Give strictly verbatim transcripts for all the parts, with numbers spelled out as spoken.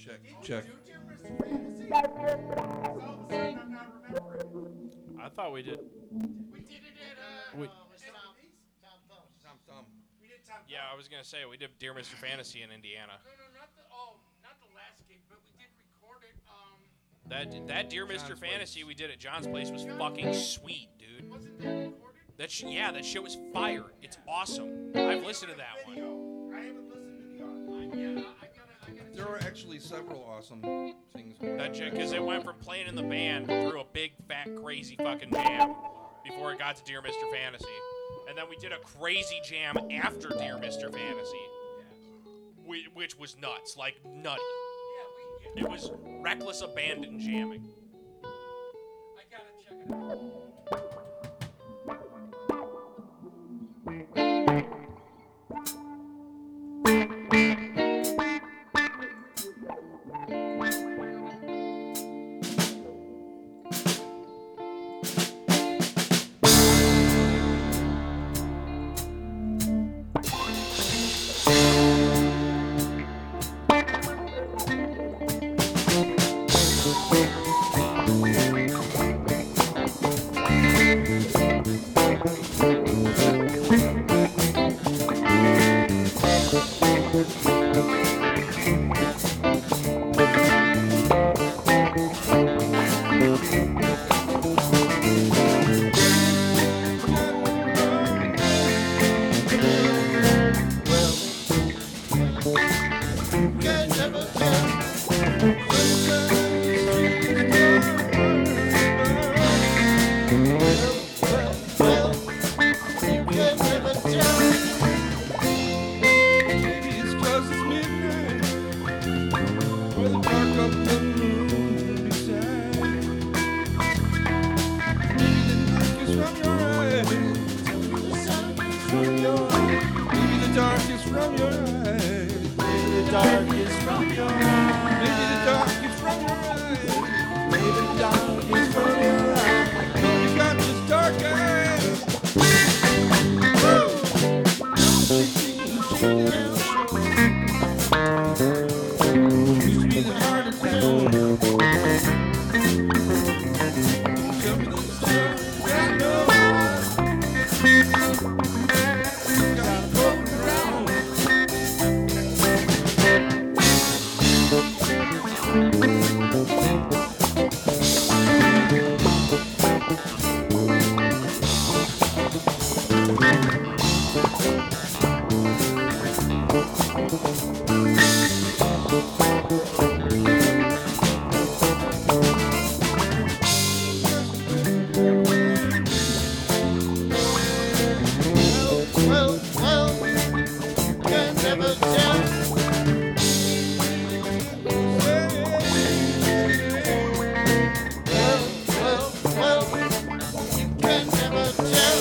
check, check. I thought we did. We did it at uh, We- uh Tom, Tom Thumbs. Tom Thumb. We did Tom. Yeah, I was gonna say we did Dear Mister Fantasy in Indiana. No, no, not the oh, not the last gig, but we did record it. Um, That that Dear Mister John's Fantasy place. we did at John's place was fucking sweet, dude. wasn't that recorded? That sh- yeah, that shit was fire. It's awesome. I've listened to that one. I haven't listened to the audio. Yeah, I gotta, I gotta. There were actually several awesome things. That because it went from playing in the band through a big fat crazy fucking jam before it got to Dear Mister Fantasy, and then we did a crazy jam after Dear Mister Fantasy, whi- which was nuts, like nutty. Yeah, we. Yeah, It was reckless abandon jamming. I gotta check it out. It's just midnight, where the dark of the moon beside. Maybe the dark is from your eyes. Maybe the dark is from your eyes. Maybe the dark is from your eyes. Maybe the dark is from your eyes. You got this dark eyes. Woo! Used to be the heart of town. Tell me the story I know. Got going around. Well, well, you can never tell. Well, well, well, you can never tell.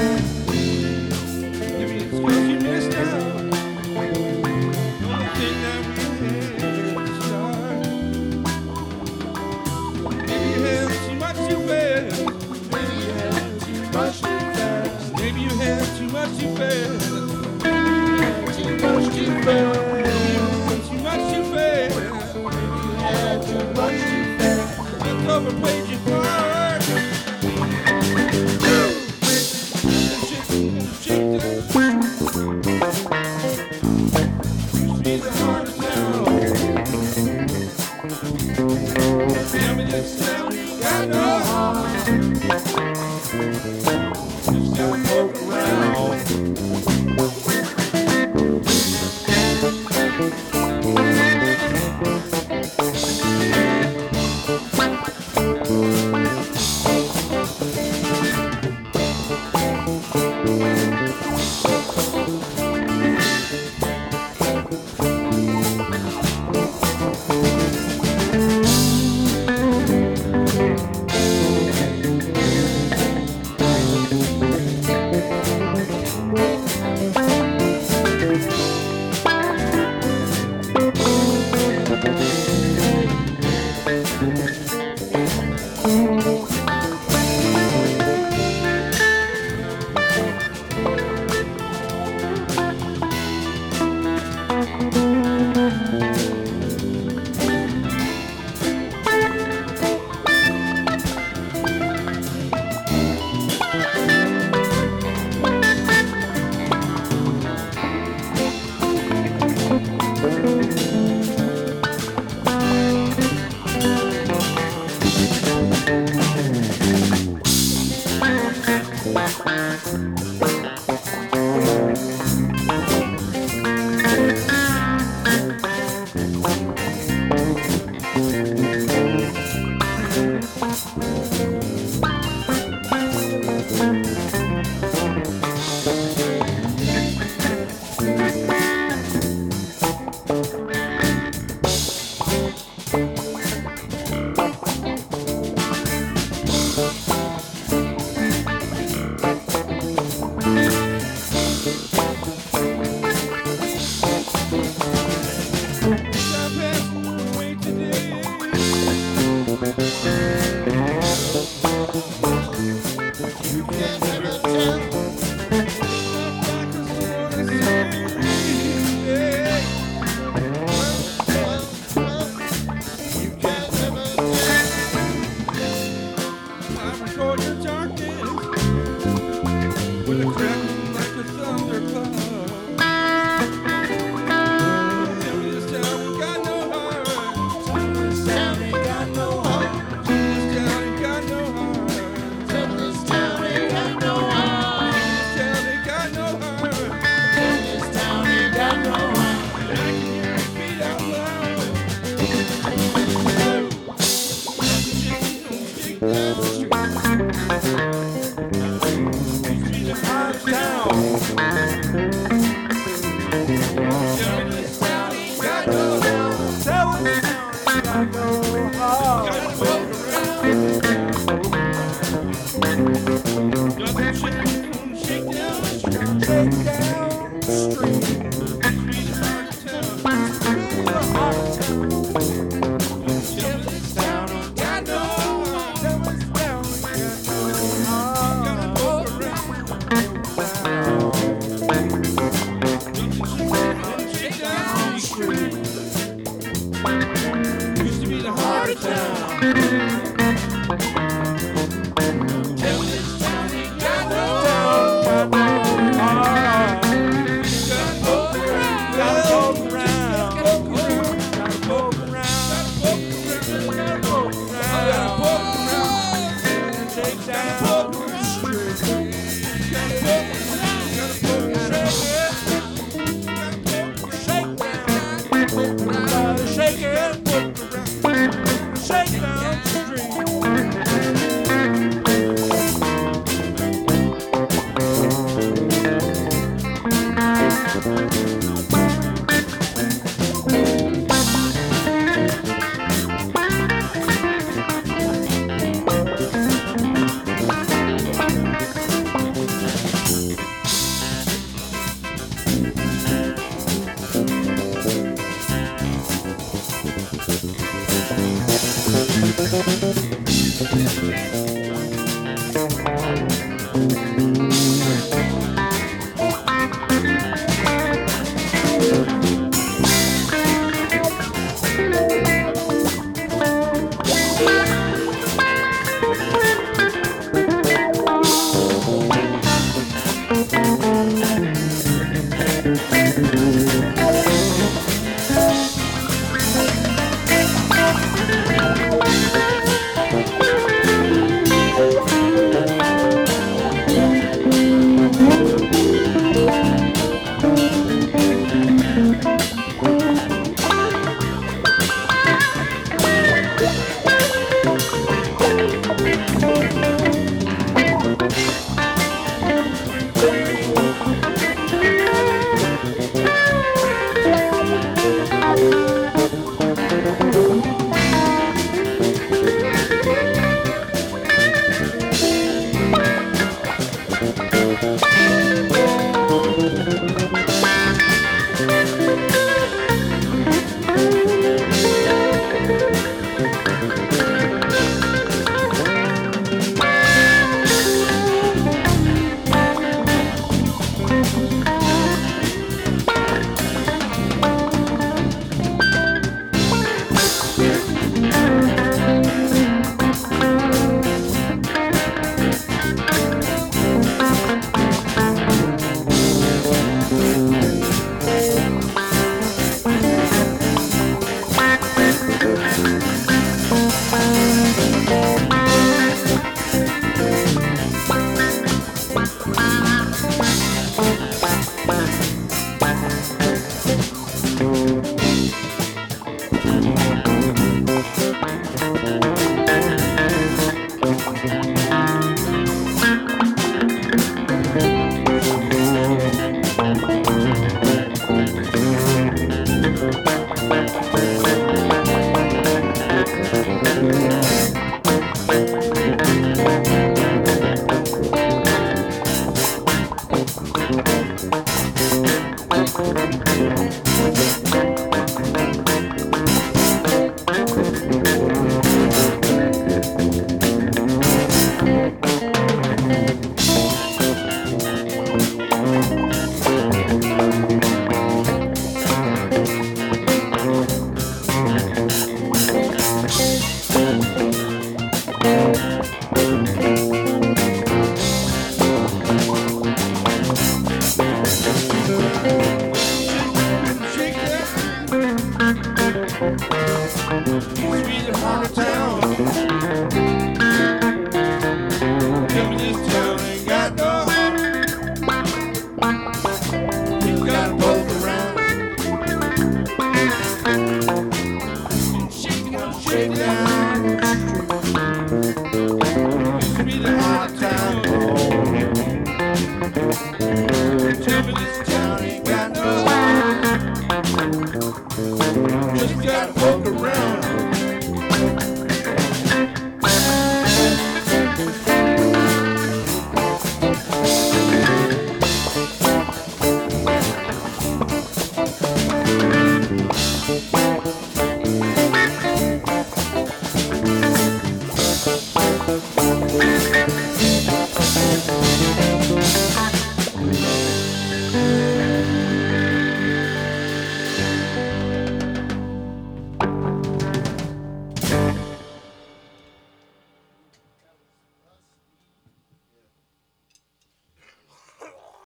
Maybe it's 'cause you missed out. Don't think that we had to start. Maybe you had too much to bear. You can never tell. You can never tell. I record your darkness with a crackle like a thundercloud. Tell me this town ain't got no heart. Tell me this town ain't got no heart. This town ain't got no heart. Tell me this town ain't got no heart. This town ain't got no heart. This town ain't got no heart. I can hear it beat out loud. Shake down the street. Used to be the hottest town. Tell me this town ain't got no heart. Tell me this town ain't got no heart. Gotta walk around. Gotta shake, shake down the street. Shake down the street. Used to be the hottest town. Used to be the hottest town. Tell me this town ain't got no heart. Tell me this town ain't got no heart. Gotta walk around. Shake down the street. Used to be the heart of town. Tell me this town ain't got no heart. Gotta poke around. Gotta poke around. Gotta poke around. Gotta poke around. Gotta poke around. Shake down the street. Gotta poke around. Gotta poke around. Shake down. Gotta shake it. Poke around. Shake down the street. Bye.